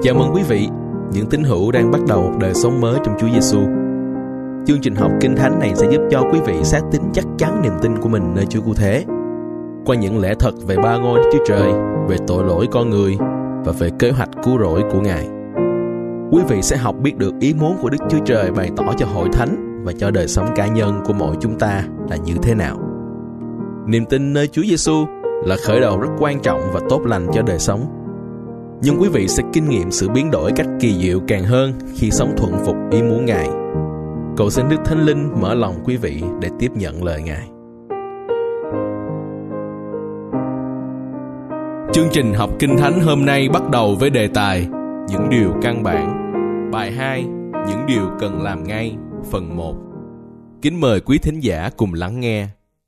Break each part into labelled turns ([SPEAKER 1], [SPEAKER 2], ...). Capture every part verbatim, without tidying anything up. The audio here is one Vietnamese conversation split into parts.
[SPEAKER 1] Chào mừng quý vị, những tín hữu đang bắt đầu một đời sống mới trong Chúa Giêsu. Chương trình học Kinh Thánh này sẽ giúp cho quý vị xác tín chắc chắn niềm tin của mình nơi Chúa Cứu Thế, qua những lẽ thật về ba ngôi Đức Chúa Trời, về tội lỗi con người và về kế hoạch cứu rỗi của Ngài. Quý vị sẽ học biết được ý muốn của Đức Chúa Trời bày tỏ cho hội thánh và cho đời sống cá nhân của mỗi chúng ta là như thế nào. Niềm tin nơi Chúa Giêsu là khởi đầu rất quan trọng và tốt lành cho đời sống. Nhưng quý vị sẽ kinh nghiệm sự biến đổi cách kỳ diệu càng hơn khi sống thuận phục ý muốn Ngài. Cầu xin Đức Thánh Linh mở lòng quý vị để tiếp nhận lời Ngài. Chương trình học Kinh Thánh hôm nay bắt đầu với đề tài Những điều căn bản. Bài hai, Những điều cần làm ngay, phần một. Kính mời quý thính giả cùng lắng nghe.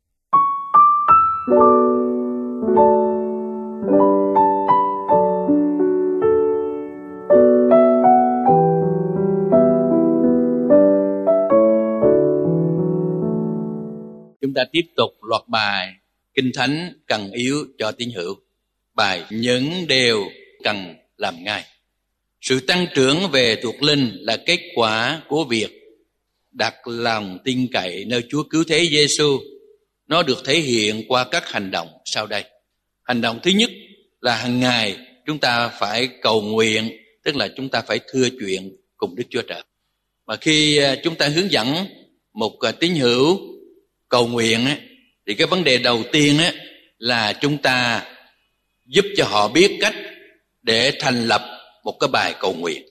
[SPEAKER 2] Chúng ta tiếp tục loạt bài Kinh Thánh cần yếu cho tín hữu. Bài Những điều cần làm ngay. Sự tăng trưởng về thuộc linh là kết quả của việc đặt lòng tin cậy nơi Chúa Cứu Thế Giêsu. Nó được thể hiện qua các hành động sau đây. Hành động thứ nhất là hàng ngày chúng ta phải cầu nguyện, tức là chúng ta phải thưa chuyện cùng Đức Chúa Trời. Mà khi chúng ta hướng dẫn một tín hữu cầu nguyện thì cái vấn đề đầu tiên là chúng ta giúp cho họ biết cách để thành lập một cái bài cầu nguyện.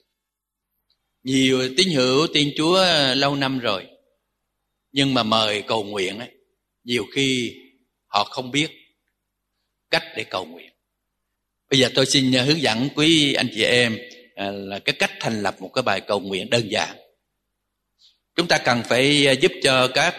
[SPEAKER 2] Nhiều tín hữu tin Chúa lâu năm rồi, nhưng mà mời cầu nguyện nhiều khi họ không biết cách để cầu nguyện. Bây giờ tôi xin hướng dẫn quý anh chị em là cái cách thành lập một cái bài cầu nguyện đơn giản. Chúng ta cần phải giúp cho các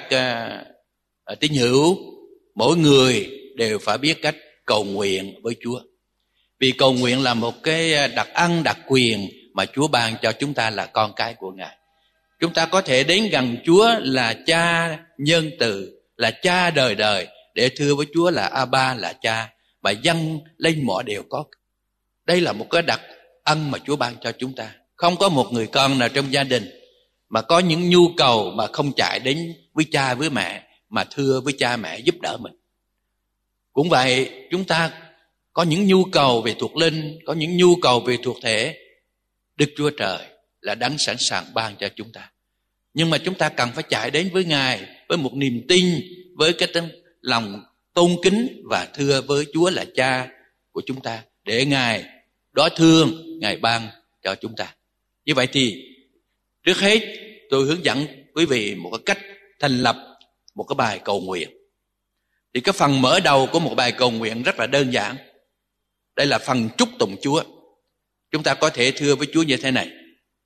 [SPEAKER 2] tín hữu, mỗi người đều phải biết cách cầu nguyện với Chúa. Vì cầu nguyện là một cái đặc ân đặc quyền mà Chúa ban cho chúng ta là con cái của Ngài. Chúng ta có thể đến gần Chúa là Cha nhân từ, là Cha đời đời, để thưa với Chúa là Abba, là Cha, mà dâng lên mọi điều có. Đây là một cái đặc ân mà Chúa ban cho chúng ta. Không có một người con nào trong gia đình mà có những nhu cầu mà không chạy đến với cha với mẹ, mà thưa với cha mẹ giúp đỡ mình. Cũng vậy, chúng ta có những nhu cầu về thuộc linh, có những nhu cầu về thuộc thể. Đức Chúa Trời là đấng sẵn sàng ban cho chúng ta. Nhưng mà chúng ta cần phải chạy đến với Ngài với một niềm tin, với cái lòng tôn kính và thưa với Chúa là Cha của chúng ta, để Ngài đối thương, Ngài ban cho chúng ta. Như vậy thì trước hết tôi hướng dẫn quý vị một cái cách thành lập một cái bài cầu nguyện. Thì cái phần mở đầu của một bài cầu nguyện rất là đơn giản. Đây là phần chúc tụng Chúa. Chúng ta có thể thưa với Chúa như thế này: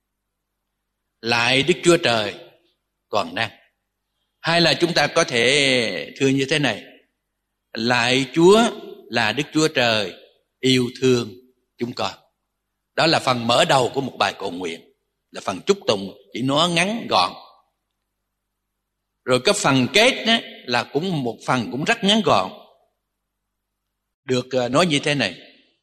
[SPEAKER 2] Lạy Đức Chúa Trời toàn năng. Hay là chúng ta có thể thưa như thế này: Lạy Chúa là Đức Chúa Trời yêu thương chúng con. Đó là phần mở đầu của một bài cầu nguyện, là phần chúc tụng, chỉ nói ngắn gọn. Rồi cái phần kết đó, là cũng một phần cũng rất ngắn gọn, được nói như thế này: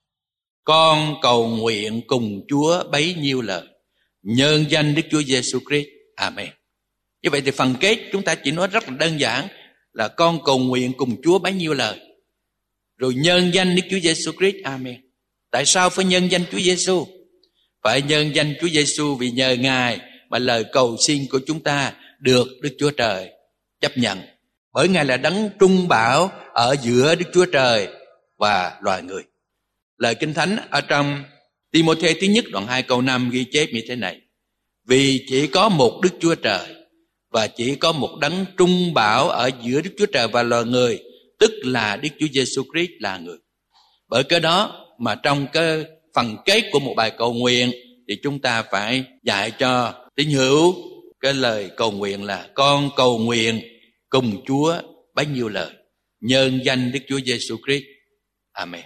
[SPEAKER 2] Con cầu nguyện cùng Chúa bấy nhiêu lời, nhân danh Đức Chúa Giêsu Christ. Amen. Như vậy thì phần kết chúng ta chỉ nói rất là đơn giản là con cầu nguyện cùng Chúa bấy nhiêu lời, rồi nhân danh Đức Chúa Giêsu Christ. Amen. Tại sao phải nhân danh Chúa Giêsu? Phải nhân danh Chúa Giêsu vì nhờ Ngài mà lời cầu xin của chúng ta được Đức Chúa Trời chấp nhận. Bởi Ngài là đấng trung bảo ở giữa Đức Chúa Trời và loài người. Lời Kinh Thánh ở trong Ti-mô-thê thứ nhất đoạn hai câu năm ghi chép như thế này: Vì chỉ có một Đức Chúa Trời và chỉ có một đấng trung bảo ở giữa Đức Chúa Trời và loài người, tức là Đức Chúa Giêsu Christ là người. Bởi cái đó mà trong cái phần kết của một bài cầu nguyện thì chúng ta phải dạy cho tín hữu cái lời cầu nguyện là con cầu nguyện cùng Chúa bấy nhiêu lời, nhân danh Đức Chúa Giêsu Christ. Amen.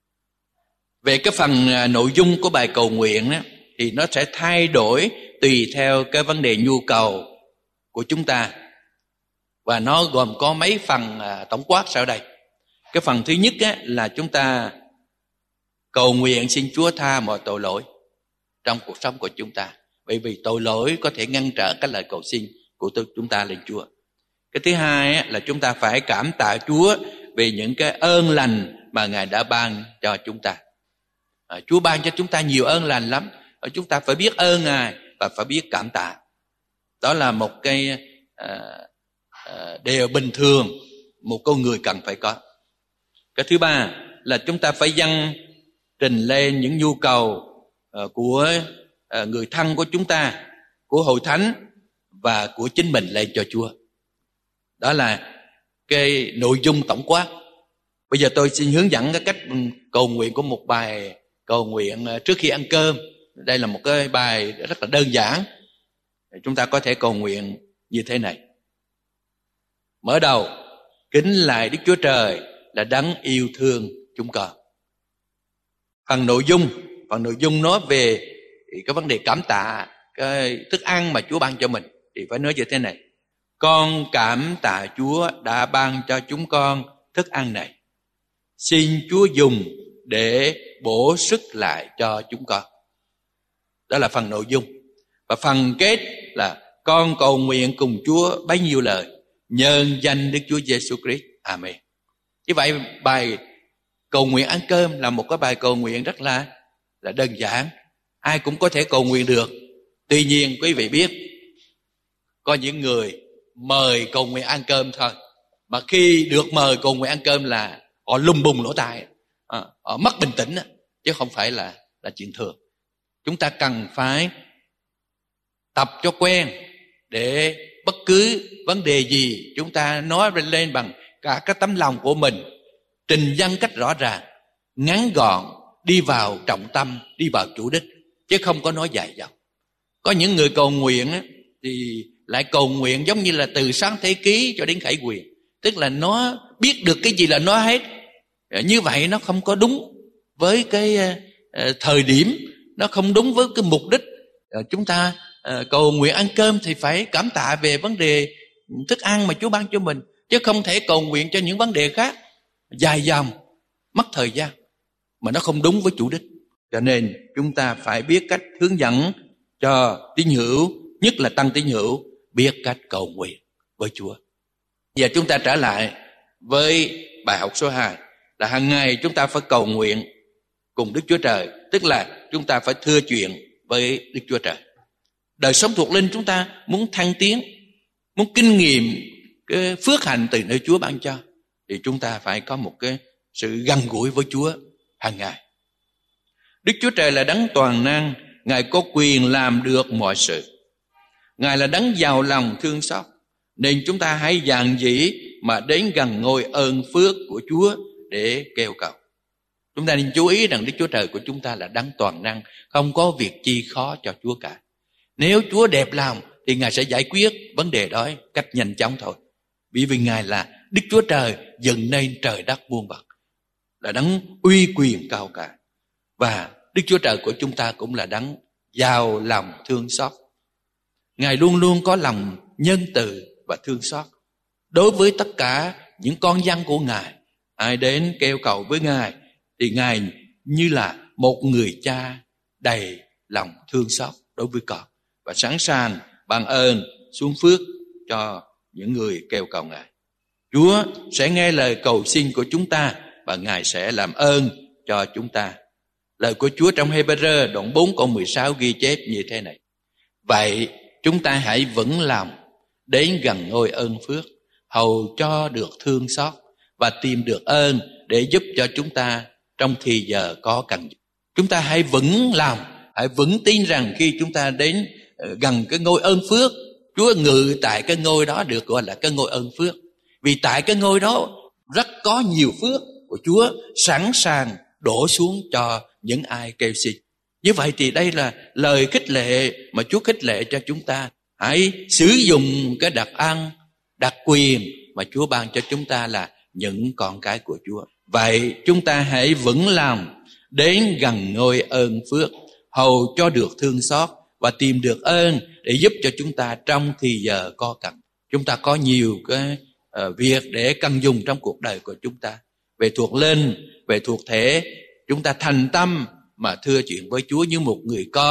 [SPEAKER 2] Về cái phần nội dung của bài cầu nguyện đó, thì nó sẽ thay đổi tùy theo cái vấn đề nhu cầu của chúng ta. Và nó gồm có mấy phần tổng quát sau đây. Cái phần thứ nhất á, là chúng ta cầu nguyện xin Chúa tha mọi tội lỗi. trong cuộc sống của chúng ta. Bởi vì tội lỗi có thể ngăn trở cái lời cầu xin của chúng ta lên Chúa. Cái thứ hai là chúng ta phải cảm tạ Chúa về những cái ơn lành mà Ngài đã ban cho chúng ta. À, Chúa ban cho chúng ta nhiều ơn lành lắm. Chúng ta phải biết ơn Ngài và phải biết cảm tạ. Đó là một cái à, à, điều bình thường một con người cần phải có. Cái thứ ba là chúng ta phải dâng trình lên những nhu cầu uh, của uh, người thân của chúng ta, của hội thánh và của chính mình lên cho Chúa. Đó là cái nội dung tổng quát. Bây giờ tôi xin hướng dẫn cái cách cầu nguyện của một bài cầu nguyện trước khi ăn cơm. Đây là một cái bài rất là đơn giản. Chúng ta có thể cầu nguyện như thế này. Mở đầu, kính lạy Đức Chúa Trời là đấng yêu thương chúng con. Phần nội dung, phần nội dung nói về cái vấn đề cảm tạ cái thức ăn mà Chúa ban cho mình thì phải nói như thế này. Con cảm tạ Chúa đã ban cho chúng con thức ăn này. Xin Chúa dùng để bổ sức lại cho chúng con. Đó là phần nội dung. Và phần kết là con cầu nguyện cùng Chúa bấy nhiêu lời, nhân danh Đức Chúa Giêsu Christ. Amen. Như vậy bài cầu nguyện ăn cơm là một cái bài cầu nguyện rất là là đơn giản, ai cũng có thể cầu nguyện được. Tuy nhiên quý vị biết, có những người mời cầu nguyện ăn cơm thôi, mà khi được mời cầu nguyện ăn cơm là họ lùng bùng lỗ tai, à, họ mất bình tĩnh, chứ không phải là là chuyện thường. Chúng ta cần phải tập cho quen để bất cứ vấn đề gì chúng ta nói lên bằng cả cái tấm lòng của mình, trình dâng cách rõ ràng, ngắn gọn, đi vào trọng tâm, đi vào chủ đích, chứ không có nói dài dòng. Có những người cầu nguyện thì lại cầu nguyện giống như là từ sáng thế ký cho đến khải quyền, tức là nó biết được cái gì là nói hết. Như vậy nó không có đúng với cái thời điểm, nó không đúng với cái mục đích. Chúng ta cầu nguyện ăn cơm thì phải cảm tạ về vấn đề thức ăn mà Chúa ban cho mình, chứ không thể cầu nguyện cho những vấn đề khác dài dòng, mất thời gian, mà nó không đúng với chủ đích. Cho nên chúng ta phải biết cách hướng dẫn cho tín hữu, nhất là tăng tín hữu, biết cách cầu nguyện với Chúa. Giờ chúng ta trở lại với bài học số hai, là hàng ngày chúng ta phải cầu nguyện cùng Đức Chúa Trời, tức là chúng ta phải thưa chuyện với Đức Chúa Trời. Đời sống thuộc linh chúng ta muốn thăng tiến, muốn kinh nghiệm cái phước hạnh từ nơi Chúa ban cho, thì chúng ta phải có một cái sự gần gũi với Chúa hàng ngày. Đức Chúa Trời là đấng toàn năng, Ngài có quyền làm được mọi sự. Ngài là đấng giàu lòng thương xót, nên chúng ta hãy dạn dĩ mà đến gần ngôi ơn phước của Chúa để kêu cầu. Chúng ta nên chú ý rằng Đức Chúa Trời của chúng ta là đấng toàn năng, không có việc chi khó cho Chúa cả. Nếu Chúa đẹp lòng thì Ngài sẽ giải quyết vấn đề đó cách nhanh chóng thôi. Bởi vì Ngài là Đức Chúa Trời dựng nên trời đất muôn vật, là đấng uy quyền cao cả. Và Đức Chúa Trời của chúng ta cũng là đấng giàu lòng thương xót. Ngài luôn luôn có lòng nhân từ và thương xót đối với tất cả những con dân của Ngài. Ai đến kêu cầu với Ngài thì Ngài như là một người cha đầy lòng thương xót đối với con, và sẵn sàng ban ơn xuống phước cho những người kêu cầu Ngài. Chúa sẽ nghe lời cầu xin của chúng ta và Ngài sẽ làm ơn cho chúng ta. Lời của Chúa trong Hê-bơ-rơ đoạn bốn câu mười sáu ghi chép như thế này: vậy chúng ta hãy vững lòng đến gần ngôi ơn phước, hầu cho được thương xót và tìm được ơn để giúp cho chúng ta trong thì giờ có cần. Chúng ta hãy vững lòng, hãy vững tin rằng khi chúng ta đến gần cái ngôi ơn phước, Chúa ngự tại cái ngôi đó được gọi là cái ngôi ơn phước. Vì tại cái ngôi đó rất có nhiều phước của Chúa sẵn sàng đổ xuống cho những ai kêu xin. Như vậy thì đây là lời khích lệ mà Chúa khích lệ cho chúng ta. Hãy sử dụng cái đặc ân, đặc quyền mà Chúa ban cho chúng ta là những con cái của Chúa. Vậy chúng ta hãy vững lòng đến gần ngôi ơn phước, hầu cho được thương xót và tìm được ơn để giúp cho chúng ta trong thì giờ có cần. Chúng ta có nhiều cái uh, việc để cần dùng trong cuộc đời của chúng ta. Về thuộc linh, về thuộc thể, chúng ta thành tâm mà thưa chuyện với Chúa như một người con,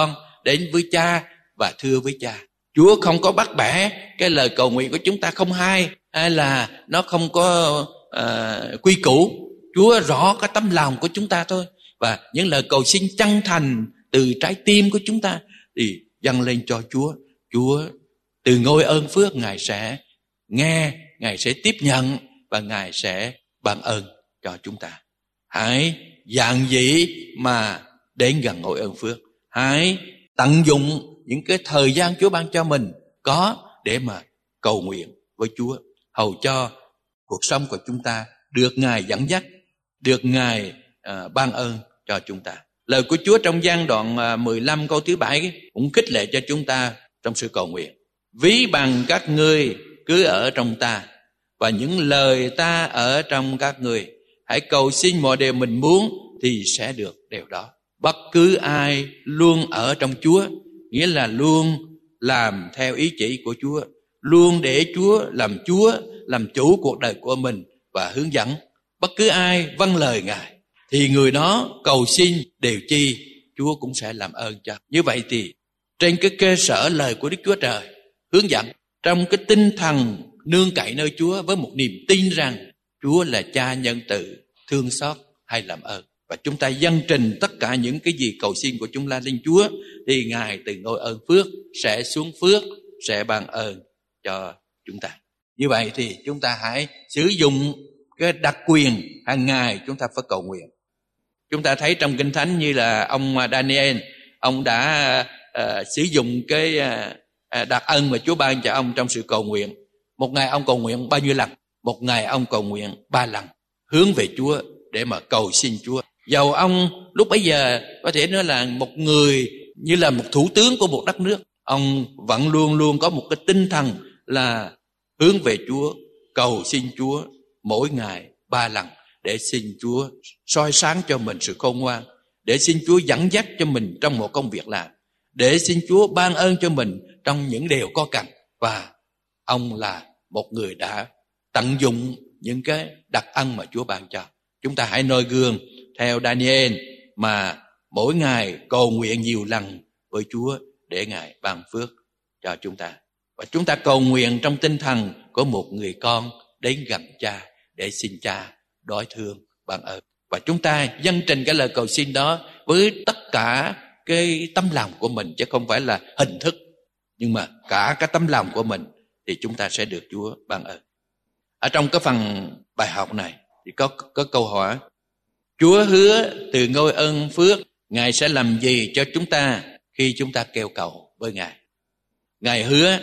[SPEAKER 2] đến với Cha và thưa với Cha. Chúa không có bắt bẻ cái lời cầu nguyện của chúng ta không hay, hay là nó không có uh, quy củ. Chúa rõ cái tấm lòng của chúng ta thôi. Và những lời cầu xin chân thành từ trái tim của chúng ta thì dâng lên cho Chúa. Chúa từ ngôi ơn phước Ngài sẽ nghe, Ngài sẽ tiếp nhận và Ngài sẽ ban ơn cho chúng ta. Hãy dạn dĩ mà đến gần ngôi ơn phước. Hãy tận dụng những cái thời gian Chúa ban cho mình có để mà cầu nguyện với Chúa, hầu cho cuộc sống của chúng ta được Ngài dẫn dắt, được Ngài uh, ban ơn cho chúng ta. Lời của Chúa trong Giăng đoạn uh, mười lăm câu thứ bảy cũng khích lệ cho chúng ta trong sự cầu nguyện. Ví bằng các ngươi cứ ở trong ta, và những lời ta ở trong các ngươi. Hãy cầu xin mọi điều mình muốn thì sẽ được điều đó. Bất cứ ai luôn ở trong Chúa, nghĩa là luôn làm theo ý chỉ của Chúa, luôn để Chúa làm Chúa, làm chủ cuộc đời của mình và hướng dẫn. Bất cứ ai vâng lời Ngài thì người đó cầu xin điều chi Chúa cũng sẽ làm ơn cho. Như vậy thì trên cái cơ sở lời của Đức Chúa Trời hướng dẫn, trong cái tinh thần nương cậy nơi Chúa với một niềm tin rằng Chúa là Cha nhân từ, thương xót hay làm ơn, và chúng ta dâng trình tất cả những cái gì cầu xin của chúng ta lên Chúa, thì Ngài từ ngôi ơn phước sẽ xuống phước, sẽ ban ơn cho chúng ta. Như vậy thì chúng ta hãy sử dụng cái đặc quyền hàng ngày chúng ta phải cầu nguyện. Chúng ta thấy trong Kinh Thánh như là ông Daniel, ông đã uh, sử dụng cái uh, đặc ân mà Chúa ban cho ông trong sự cầu nguyện. Một ngày ông cầu nguyện bao nhiêu lần? Một ngày ông cầu nguyện ba lần, hướng về Chúa để mà cầu xin Chúa. Dầu ông lúc bấy giờ có thể nói là một người như là một thủ tướng của một đất nước, ông vẫn luôn luôn có một cái tinh thần là hướng về Chúa, cầu xin Chúa mỗi ngày ba lần, để xin Chúa soi sáng cho mình sự khôn ngoan, để xin Chúa dẫn dắt cho mình trong một công việc làm, để xin Chúa ban ơn cho mình trong những điều có cần. Và ông là một người đã tận dụng những cái đặc ân mà Chúa ban cho. Chúng ta hãy noi gương theo Daniel mà mỗi ngày cầu nguyện nhiều lần với Chúa để Ngài ban phước cho chúng ta. Và chúng ta cầu nguyện trong tinh thần của một người con đến gần Cha để xin Cha đối thương ban ơn. Và chúng ta dâng trình cái lời cầu xin đó với tất cả cái tấm lòng của mình, chứ không phải là hình thức, nhưng mà cả cái tấm lòng của mình, thì chúng ta sẽ được Chúa ban ơn. Ở trong cái phần bài học này thì có, có câu hỏi: Chúa hứa từ ngôi ơn phước Ngài sẽ làm gì cho chúng ta khi chúng ta kêu cầu với Ngài? Ngài hứa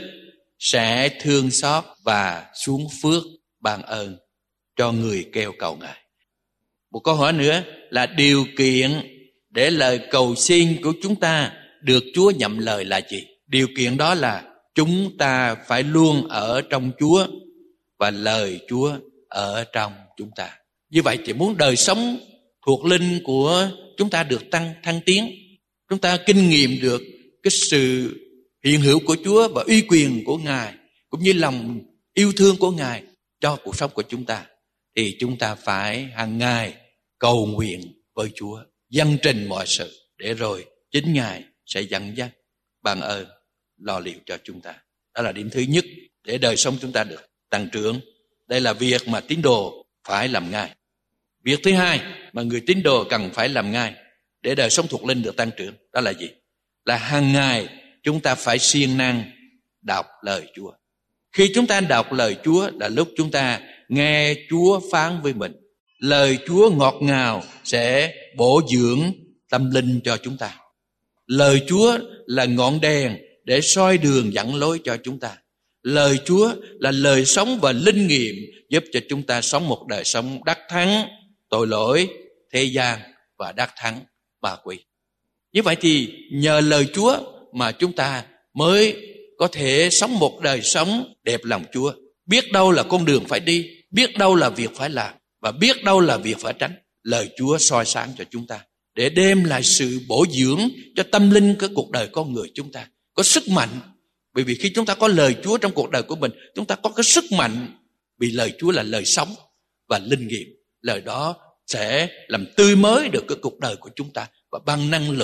[SPEAKER 2] sẽ thương xót và xuống phước ban ơn cho người kêu cầu Ngài. Một câu hỏi nữa là điều kiện để lời cầu xin của chúng ta được Chúa nhậm lời là gì? Điều kiện đó là chúng ta phải luôn ở trong Chúa và lời Chúa ở trong chúng ta. Như vậy thì muốn đời sống thuộc linh của chúng ta được tăng thăng tiến, chúng ta kinh nghiệm được cái sự hiện hữu của Chúa và uy quyền của Ngài, cũng như lòng yêu thương của Ngài cho cuộc sống của chúng ta, thì chúng ta phải hàng ngày cầu nguyện với Chúa, dâng trình mọi sự, để rồi chính Ngài sẽ dẫn dắt, ban ơn, lo liệu cho chúng ta. Đó là điểm thứ nhất để đời sống chúng ta được tăng trưởng. Đây là việc mà tín đồ phải làm ngay. Việc thứ hai mà người tín đồ cần phải làm ngay để đời sống thuộc linh được tăng trưởng, đó là gì? Là hàng ngày chúng ta phải siêng năng đọc lời Chúa. Khi chúng ta đọc lời Chúa là lúc chúng ta nghe Chúa phán với mình. Lời Chúa ngọt ngào sẽ bổ dưỡng tâm linh cho chúng ta. Lời Chúa là ngọn đèn để soi đường dẫn lối cho chúng ta. Lời Chúa là lời sống và linh nghiệm giúp cho chúng ta sống một đời sống đắc thắng tội lỗi, thế gian và đắc thắng ma quỷ. Như vậy thì nhờ lời Chúa mà chúng ta mới có thể sống một đời sống đẹp lòng Chúa. Biết đâu là con đường phải đi, biết đâu là việc phải làm, và biết đâu là việc phải tránh. Lời Chúa soi sáng cho chúng ta để đem lại sự bổ dưỡng cho tâm linh của cuộc đời con người chúng ta, có sức mạnh. Bởi vì khi chúng ta có lời Chúa trong cuộc đời của mình, chúng ta có cái sức mạnh, vì lời Chúa là lời sống và linh nghiệm. Lời đó sẽ làm tươi mới được cái cuộc đời của chúng ta và ban năng lực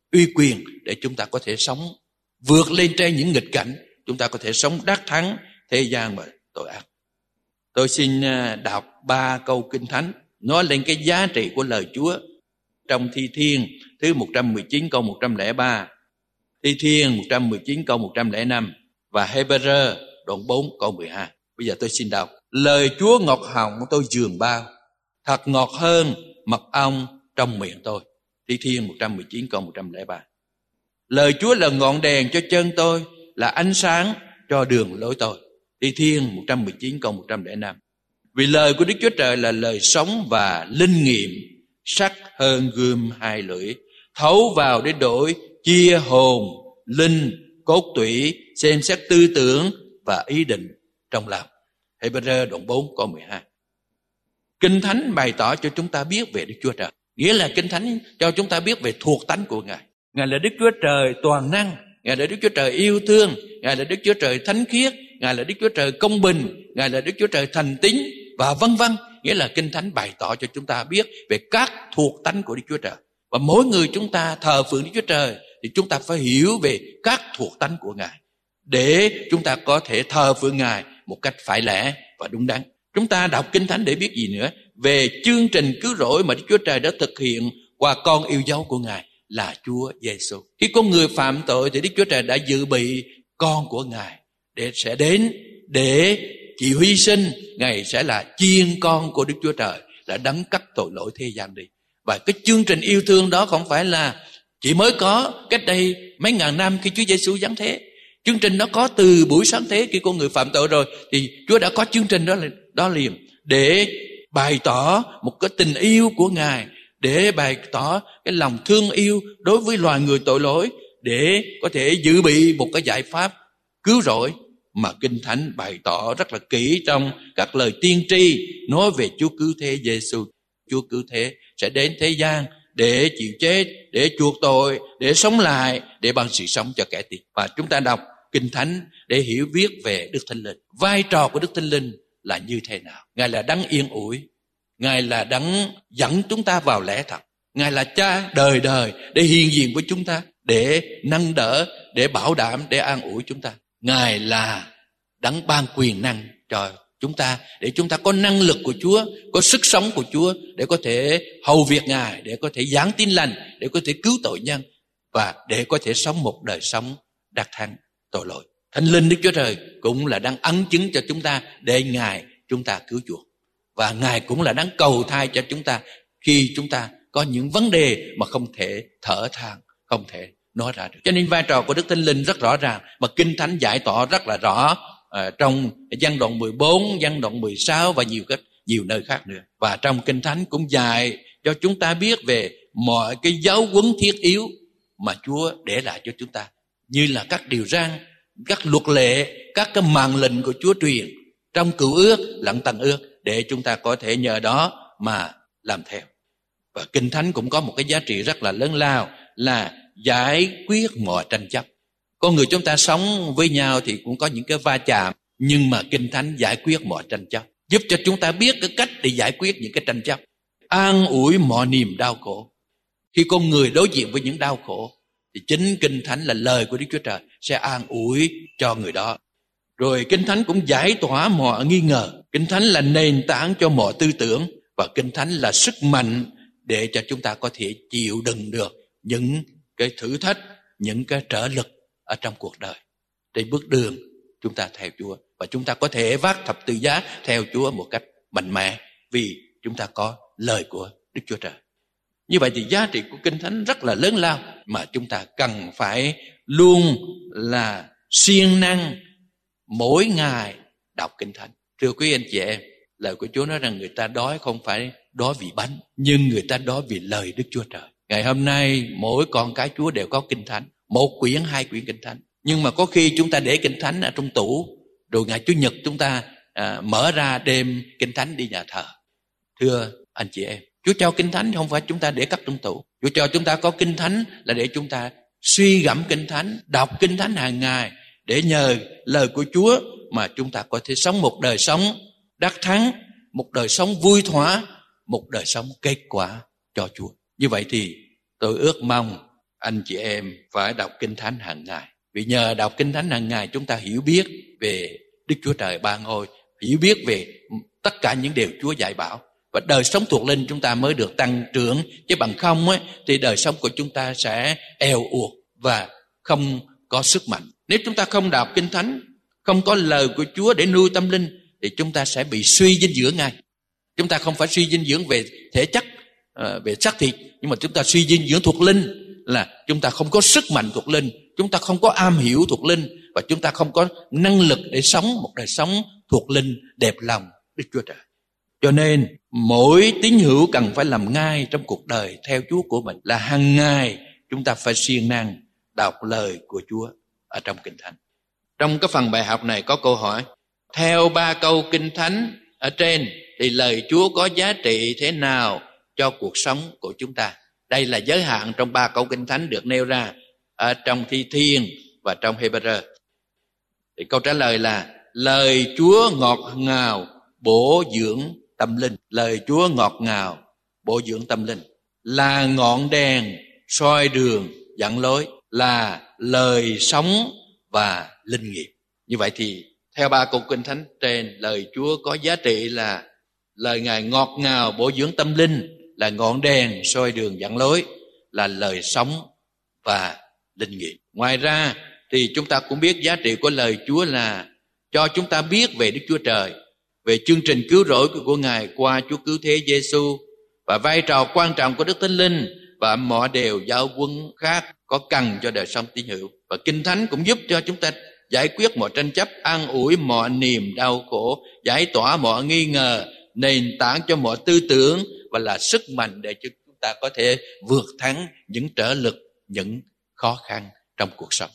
[SPEAKER 2] uy quyền để chúng ta có thể sống vượt lên trên những nghịch cảnh, chúng ta có thể sống đắc thắng thế gian và tội ác. Tôi xin đọc ba câu Kinh Thánh nói lên cái giá trị của lời Chúa trong Thi Thiên thứ một trăm mười chín câu một trăm lẻ ba, Thi Thiên một trăm mười chín câu một trăm lẻ năm và Hê-bơ-rơ đoạn bốn câu mười hai. Bây giờ tôi xin đọc. Lời Chúa ngọt họng tôi dường bao, thật ngọt hơn mật ong trong miệng tôi. Thi Thiên một trăm mười chín câu một trăm lẻ ba. Lời Chúa là ngọn đèn cho chân tôi, là ánh sáng cho đường lối tôi. Thi Thiên một trăm mười chín câu một trăm lẻ năm. Vì lời của Đức Chúa Trời là lời sống và linh nghiệm, sắc hơn gươm hai lưỡi, thấu vào để đổi chia hồn, linh, cốt tủy, xem xét tư tưởng và ý định trong lòng. Hê-bơ-rơ đoạn bốn câu mười hai. Kinh Thánh bày tỏ cho chúng ta biết về Đức Chúa Trời. Nghĩa là Kinh Thánh cho chúng ta biết về thuộc tánh của Ngài. Ngài là Đức Chúa Trời toàn năng, Ngài là Đức Chúa Trời yêu thương, Ngài là Đức Chúa Trời thánh khiết, Ngài là Đức Chúa Trời công bình, Ngài là Đức Chúa Trời thành tín và vân vân. Nghĩa là Kinh Thánh bày tỏ cho chúng ta biết về các thuộc tánh của Đức Chúa Trời. Và mỗi người chúng ta thờ phượng Đức Chúa Trời thì chúng ta phải hiểu về các thuộc tánh của Ngài để chúng ta có thể thờ phượng Ngài một cách phải lẽ và đúng đắn. Chúng ta đọc Kinh Thánh để biết gì nữa? Về chương trình cứu rỗi mà Đức Chúa Trời đã thực hiện qua con yêu dấu của Ngài là Chúa Giêsu. Khi con người phạm tội thì Đức Chúa Trời đã dự bị con của Ngài để sẽ đến để chịu hy sinh. Ngài sẽ là chiên con của Đức Chúa Trời, là đấng cất tội lỗi thế gian đi. Và cái chương trình yêu thương đó không phải là chỉ mới có cách đây mấy ngàn năm khi Chúa Giêsu giáng thế. Chương trình nó có từ buổi sáng thế, khi con người phạm tội rồi thì Chúa đã có chương trình đó, đó liền để bày tỏ một cái tình yêu của Ngài, để bày tỏ cái lòng thương yêu đối với loài người tội lỗi, để có thể dự bị một cái giải pháp cứu rỗi mà Kinh Thánh bày tỏ rất là kỹ trong các lời tiên tri nói về Chúa cứu thế Giêsu. Chúa cứu thế sẽ đến thế gian để chịu chết, để chuộc tội, để sống lại, để ban sự sống cho kẻ tin. Và chúng ta đọc Kinh Thánh để hiểu viết về Đức Thánh Linh. Vai trò của Đức Thánh Linh là như thế nào? Ngài là đấng yên ủi, Ngài là đấng dẫn chúng ta vào lẽ thật, Ngài là Cha đời đời để hiện diện với chúng ta, để nâng đỡ, để bảo đảm, để an ủi chúng ta. Ngài là đấng ban quyền năng cho chúng ta, để chúng ta có năng lực của Chúa, có sức sống của Chúa, để có thể hầu việc Ngài, để có thể giảng tin lành, để có thể cứu tội nhân, và để có thể sống một đời sống đắc thắng tội lỗi. Thánh Linh Đức Chúa Trời cũng là đang ấn chứng cho chúng ta để Ngài chúng ta cứu chuộc. Và Ngài cũng là đang cầu thai cho chúng ta khi chúng ta có những vấn đề mà không thể thở than, không thể nói ra được. Cho nên vai trò của Đức Thánh Linh rất rõ ràng, mà Kinh Thánh giải tỏa rất là rõ à, trong văn đoạn mười bốn, văn đoạn mười sáu và nhiều cách nhiều nơi khác nữa. Và trong Kinh Thánh cũng dạy cho chúng ta biết về mọi cái giáo huấn thiết yếu mà Chúa để lại cho chúng ta, như là các điều răn, các luật lệ, các cái mạng lệnh của Chúa truyền trong Cựu Ước lẫn Tân Ước, để chúng ta có thể nhờ đó mà làm theo. Và Kinh Thánh cũng có một cái giá trị rất là lớn lao là giải quyết mọi tranh chấp. Con người chúng ta sống với nhau thì cũng có những cái va chạm, nhưng mà Kinh Thánh giải quyết mọi tranh chấp, giúp cho chúng ta biết cái cách để giải quyết những cái tranh chấp, an ủi mọi niềm đau khổ. Khi con người đối diện với những đau khổ thì chính Kinh Thánh là lời của Đức Chúa Trời sẽ an ủi cho người đó. Rồi Kinh Thánh cũng giải tỏa mọi nghi ngờ. Kinh Thánh là nền tảng cho mọi tư tưởng, và Kinh Thánh là sức mạnh để cho chúng ta có thể chịu đựng được những cái thử thách, những cái trở lực ở trong cuộc đời, trên bước đường chúng ta theo Chúa. Và chúng ta có thể vác thập tự giá theo Chúa một cách mạnh mẽ, vì chúng ta có lời của Đức Chúa Trời. Như vậy thì giá trị của Kinh Thánh rất là lớn lao, mà chúng ta cần phải luôn là siêng năng mỗi ngày đọc Kinh Thánh. Thưa quý anh chị em, lời của Chúa nói rằng người ta đói không phải đói vì bánh, nhưng người ta đói vì lời Đức Chúa Trời. Ngày hôm nay mỗi con cái Chúa đều có Kinh Thánh, một quyển, hai quyển Kinh Thánh. Nhưng mà có khi chúng ta để Kinh Thánh ở trong tủ, rồi ngày Chủ nhật chúng ta à, mở ra đem Kinh Thánh đi nhà thờ. Thưa anh chị em, Chúa cho Kinh Thánh không phải chúng ta để cất trong tủ. Chúa cho chúng ta có Kinh Thánh là để chúng ta suy gẫm Kinh Thánh, đọc Kinh Thánh hàng ngày, để nhờ lời của Chúa mà chúng ta có thể sống một đời sống đắc thắng, một đời sống vui thỏa, một đời sống kết quả cho Chúa. Như vậy thì tôi ước mong anh chị em phải đọc Kinh Thánh hàng ngày. Vì nhờ đọc Kinh Thánh hàng ngày chúng ta hiểu biết về Đức Chúa Trời ban ngôi, hiểu biết về tất cả những điều Chúa dạy bảo. Và đời sống thuộc linh chúng ta mới được tăng trưởng. Chứ bằng không ấy, thì đời sống của chúng ta sẽ eo uột và không có sức mạnh. Nếu chúng ta không đọc Kinh Thánh, không có lời của Chúa để nuôi tâm linh, thì chúng ta sẽ bị suy dinh dưỡng ngay. Chúng ta không phải suy dinh dưỡng về thể chất, về xác thịt, nhưng mà chúng ta suy dinh dưỡng thuộc linh, là chúng ta không có sức mạnh thuộc linh, chúng ta không có am hiểu thuộc linh, và chúng ta không có năng lực để sống một đời sống thuộc linh đẹp lòng Đức Chúa Trời. Cho nên mỗi tín hữu cần phải làm ngay trong cuộc đời theo Chúa của mình là hàng ngày chúng ta phải siêng năng đọc lời của Chúa ở trong Kinh Thánh. Trong cái phần bài học này có câu hỏi: theo ba câu Kinh Thánh ở trên thì lời Chúa có giá trị thế nào cho cuộc sống của chúng ta? Đây là giới hạn trong ba câu Kinh Thánh được nêu ra ở trong Thi Thiên và trong Hebrew. Thì câu trả lời là lời Chúa ngọt ngào bổ dưỡng tâm linh. Lời Chúa ngọt ngào bổ dưỡng tâm linh, là ngọn đèn soi đường dẫn lối, là lời sống và linh nghiệm. Như vậy thì theo ba câu Kinh Thánh trên, lời Chúa có giá trị là lời Ngài ngọt ngào bổ dưỡng tâm linh, là ngọn đèn soi đường dẫn lối, là lời sống và linh nghiệm. Ngoài ra thì chúng ta cũng biết giá trị của lời Chúa là cho chúng ta biết về Đức Chúa Trời, về chương trình cứu rỗi của Ngài qua Chúa cứu thế Giêsu, và vai trò quan trọng của Đức Thánh Linh và mọi điều giáo huấn khác có cần cho đời sống tín hữu. Và Kinh Thánh cũng giúp cho chúng ta giải quyết mọi tranh chấp, an ủi mọi niềm đau khổ, giải tỏa mọi nghi ngờ, nền tảng cho mọi tư tưởng, và là sức mạnh để cho chúng ta có thể vượt thắng những trở lực, những khó khăn trong cuộc sống.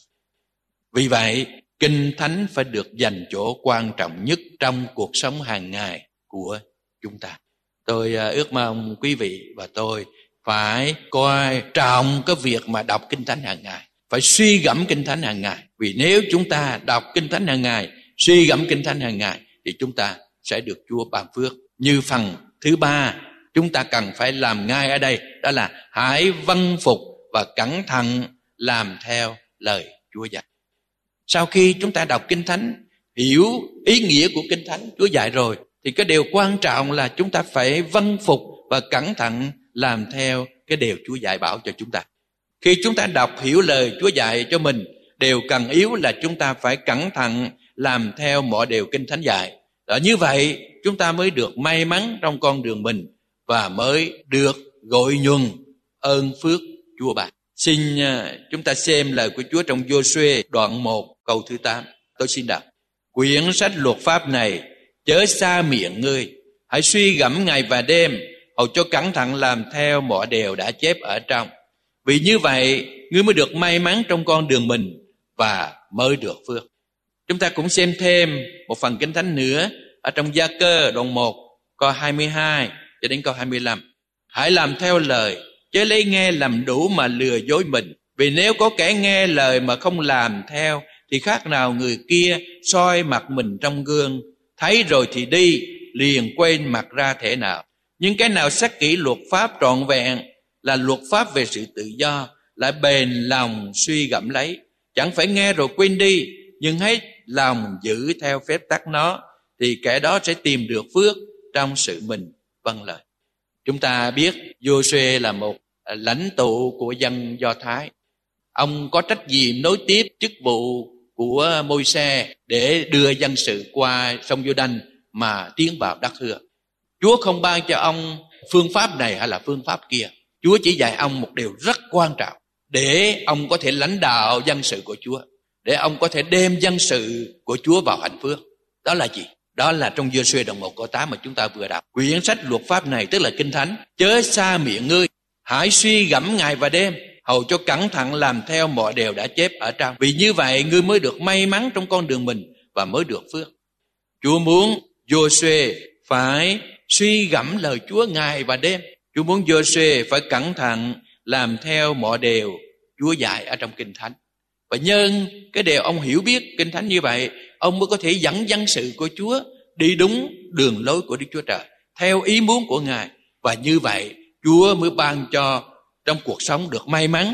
[SPEAKER 2] Vì vậy, Kinh Thánh phải được dành chỗ quan trọng nhất trong cuộc sống hàng ngày của chúng ta. Tôi ước mong quý vị và tôi phải coi trọng cái việc mà đọc Kinh Thánh hàng ngày, phải suy gẫm Kinh Thánh hàng ngày. Vì nếu chúng ta đọc Kinh Thánh hàng ngày, suy gẫm Kinh Thánh hàng ngày, thì chúng ta sẽ được Chúa ban phước. Như phần thứ ba chúng ta cần phải làm ngay ở đây, đó là hãy vâng phục và cẩn thận làm theo lời Chúa dạy. Sau khi chúng ta đọc Kinh Thánh, hiểu ý nghĩa của Kinh Thánh Chúa dạy rồi, thì cái điều quan trọng là chúng ta phải vâng phục và cẩn thận làm theo cái điều Chúa dạy bảo cho chúng ta. Khi chúng ta đọc hiểu lời Chúa dạy cho mình, điều cần yếu là chúng ta phải cẩn thận làm theo mọi điều Kinh Thánh dạy. Đó, như vậy chúng ta mới được may mắn trong con đường mình và mới được gọi nhuần ơn phước Chúa ban. Xin chúng ta xem lời của Chúa trong Giô-suê đoạn một câu thứ tám. Tôi xin đọc: quyển sách luật pháp này chớ xa miệng ngươi, hãy suy gẫm ngày và đêm, hầu cho cẩn thận làm theo mọi điều đã chép ở trong. Vì như vậy ngươi mới được may mắn trong con đường mình và mới được phước. Chúng ta cũng xem thêm một phần Kinh Thánh nữa ở trong Gia Cơ đoạn một câu hai mươi hai cho đến câu hai mươi lăm. Hãy làm theo lời, chớ lấy nghe làm đủ mà lừa dối mình. Vì nếu có kẻ nghe lời mà không làm theo, thì khác nào người kia soi mặt mình trong gương, thấy rồi thì đi, liền quên mặt ra thể nào. Nhưng cái nào xét kỹ luật pháp trọn vẹn, là luật pháp về sự tự do, lại bền lòng suy gẫm lấy, chẳng phải nghe rồi quên đi, nhưng hết lòng giữ theo phép tắc nó, thì kẻ đó sẽ tìm được phước trong sự mình vâng lời. Chúng ta biết Giô-suê là một lãnh tụ của dân Do Thái. Ông có trách nhiệm nối tiếp chức vụ của Môi-se để đưa dân sự qua sông Giô-đanh mà tiến vào đất hứa. Chúa không ban cho ông phương pháp này hay là phương pháp kia. Chúa chỉ dạy ông một điều rất quan trọng để ông có thể lãnh đạo dân sự của Chúa, để ông có thể đem dân sự của Chúa vào hạnh phước. Đó là gì? Đó là trong Giô-suê đoạn một câu tám mà chúng ta vừa đọc. Quyển sách luật pháp này tức là Kinh Thánh chớ xa miệng ngươi, hãy suy gẫm ngày và đêm, hầu cho cẩn thận làm theo mọi điều đã chép ở trong. Vì như vậy ngươi mới được may mắn trong con đường mình và mới được phước. Chúa muốn Giô-suê phải suy gẫm lời Chúa ngày và đêm. Chúa muốn Giô-suê phải cẩn thận làm theo mọi điều Chúa dạy ở trong Kinh Thánh. Và nhân cái điều ông hiểu biết Kinh Thánh như vậy, ông mới có thể dẫn dân sự của Chúa đi đúng đường lối của Đức Chúa Trời, theo ý muốn của Ngài. Và như vậy Chúa mới ban cho trong cuộc sống được may mắn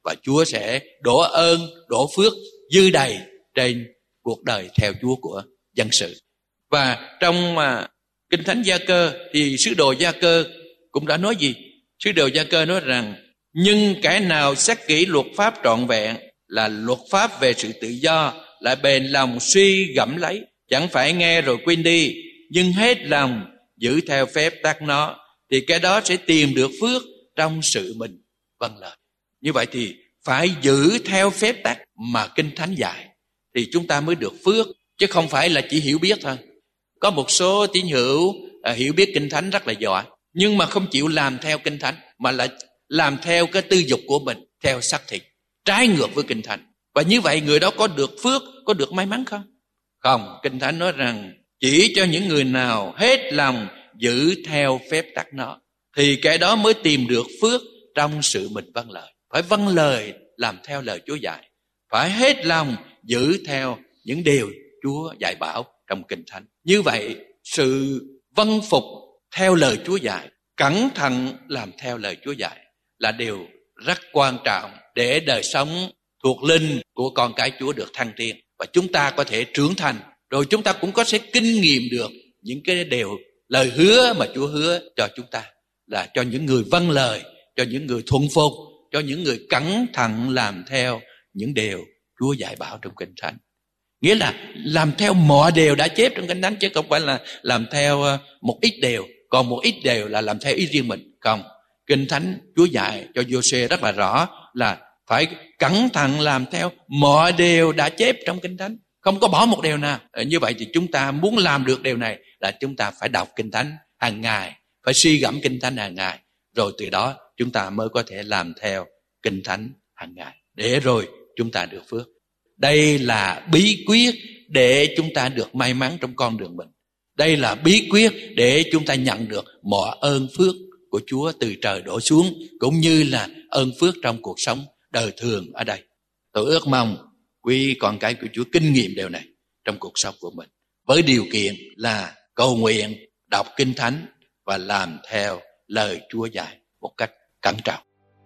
[SPEAKER 2] và Chúa sẽ đổ ơn, đổ phước dư đầy trên cuộc đời theo Chúa của dân sự. Và trong mà Kinh Thánh Gia Cơ thì sứ đồ Gia Cơ cũng đã nói gì? Sứ đồ Gia Cơ nói rằng: nhưng kẻ nào xét kỹ luật pháp trọn vẹn, là luật pháp về sự tự do, lại bền lòng suy gẫm lấy, chẳng phải nghe rồi quên đi, nhưng hết lòng giữ theo phép tắc nó, thì cái đó sẽ tìm được phước trong sự mình vâng lời. Như vậy thì phải giữ theo phép tắc mà Kinh Thánh dạy thì chúng ta mới được phước, chứ không phải là chỉ hiểu biết thôi. Có một số tín hữu à, hiểu biết Kinh Thánh rất là giỏi, nhưng mà không chịu làm theo Kinh Thánh, mà lại làm theo cái tư dục của mình, theo xác thịt, trái ngược với Kinh Thánh. Và như vậy người đó có được phước, có được may mắn không? Không, Kinh Thánh nói rằng chỉ cho những người nào hết lòng giữ theo phép tắc nó, thì cái đó mới tìm được phước trong sự mình vâng lời. Phải vâng lời, làm theo lời Chúa dạy, phải hết lòng giữ theo những điều Chúa dạy bảo trong Kinh Thánh. Như vậy sự vâng phục theo lời Chúa dạy, cẩn thận làm theo lời Chúa dạy là điều rất quan trọng để đời sống thuộc linh của con cái Chúa được thăng tiến, và chúng ta có thể trưởng thành, rồi chúng ta cũng có sẽ kinh nghiệm được những cái điều lời hứa mà Chúa hứa cho chúng ta, là cho những người vâng lời, cho những người thuận phục, cho những người cẩn thận làm theo những điều Chúa dạy bảo trong Kinh Thánh. Nghĩa là làm theo mọi điều đã chép trong Kinh Thánh, chứ không phải là làm theo một ít điều, còn một ít điều là làm theo ý riêng mình. Không, Kinh Thánh Chúa dạy cho Giô-xê rất là rõ là phải cẩn thận làm theo mọi điều đã chép trong Kinh Thánh, không có bỏ một điều nào. Như vậy thì chúng ta muốn làm được điều này là chúng ta phải đọc Kinh Thánh hàng ngày, phải suy gẫm Kinh Thánh hàng ngày, rồi từ đó chúng ta mới có thể làm theo Kinh Thánh hàng ngày, để rồi chúng ta được phước. Đây là bí quyết để chúng ta được may mắn trong con đường mình. Đây là bí quyết để chúng ta nhận được mọi ơn phước của Chúa từ trời đổ xuống, cũng như là ơn phước trong cuộc sống đời thường ở đây. Tôi ước mong quý con cái của Chúa kinh nghiệm điều này trong cuộc sống của mình, với điều kiện là cầu nguyện, đọc Kinh Thánh và làm theo lời Chúa dạy một cách cẩn trọng.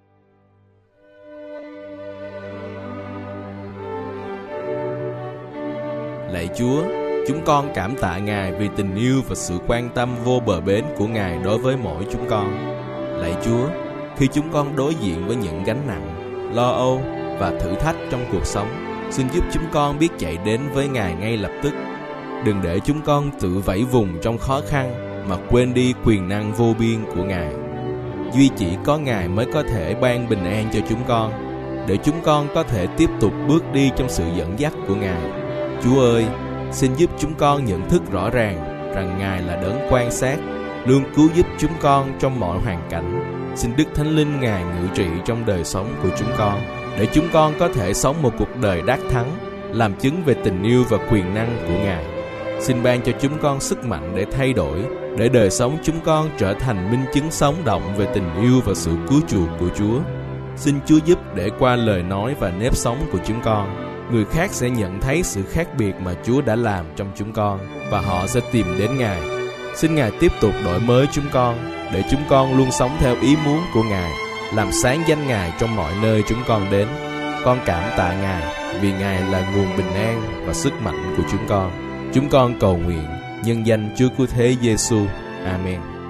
[SPEAKER 1] Lạy Chúa, chúng con cảm tạ Ngài vì tình yêu và sự quan tâm vô bờ bến của Ngài đối với mỗi chúng con. Lạy Chúa, khi chúng con đối diện với những gánh nặng, lo âu và thử thách trong cuộc sống, xin giúp chúng con biết chạy đến với Ngài ngay lập tức. Đừng để chúng con tự vẫy vùng trong khó khăn mà quên đi quyền năng vô biên của Ngài. Duy chỉ có Ngài mới có thể ban bình an cho chúng con, để chúng con có thể tiếp tục bước đi trong sự dẫn dắt của Ngài. Chúa ơi, xin giúp chúng con nhận thức rõ ràng rằng Ngài là đấng quan sát, luôn cứu giúp chúng con trong mọi hoàn cảnh. Xin Đức Thánh Linh Ngài ngự trị trong đời sống của chúng con, để chúng con có thể sống một cuộc đời đắc thắng, làm chứng về tình yêu và quyền năng của Ngài. Xin ban cho chúng con sức mạnh để thay đổi, để đời sống chúng con trở thành minh chứng sống động về tình yêu và sự cứu chuộc của Chúa. Xin Chúa giúp để qua lời nói và nếp sống của chúng con, người khác sẽ nhận thấy sự khác biệt mà Chúa đã làm trong chúng con, và họ sẽ tìm đến Ngài. Xin Ngài tiếp tục đổi mới chúng con, để chúng con luôn sống theo ý muốn của Ngài, làm sáng danh Ngài trong mọi nơi chúng con đến. Con cảm tạ Ngài vì Ngài là nguồn bình an và sức mạnh của chúng con. Chúng con cầu nguyện nhân danh Chúa Cứu Thế Giêsu. Amen.